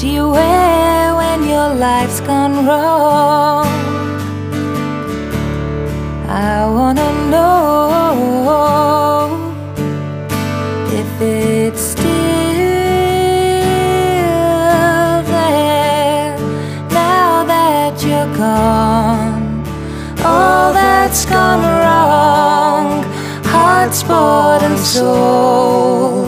do you wear when your life's gone wrong? I wanna know if it's still there now that you're gone. All that's gone wrong, heart, sport and soul.